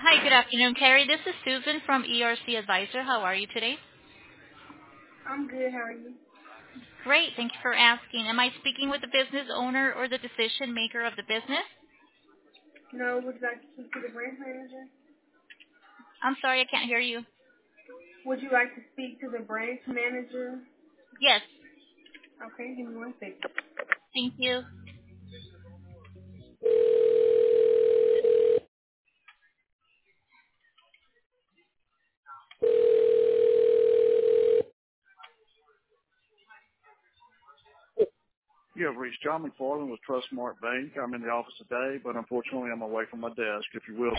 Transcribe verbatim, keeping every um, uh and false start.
Hi, good afternoon, Carrie. This is Susan from E R C Advisor. How are you today? I'm good. How are you? Great. Thank you for asking. Am I speaking with the business owner or the decision maker of the business? No, would you like to speak to the branch manager? I'm sorry, I can't hear you. Would you like to speak to the branch manager? Yes. Okay, give me one second. Thank you. You have reached John McFarland with Trustmark Bank. I'm in the office today, but unfortunately I'm away from my desk. If you will